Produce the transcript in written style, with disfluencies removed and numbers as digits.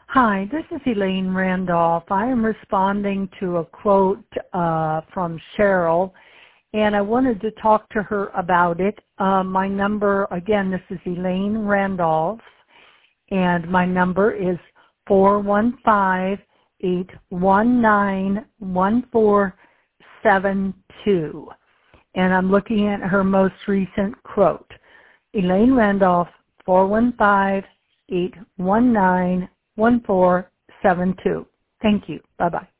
Hi, this is Elaine Randolph. I am responding to a quote from Cheryl, and I wanted to talk to her about it. My number, again, this is Elaine Randolph, and my number is 415-819-1472. And I'm looking at her most recent quote. Elaine Randolph, 415-819-1472. Thank you. Bye-bye.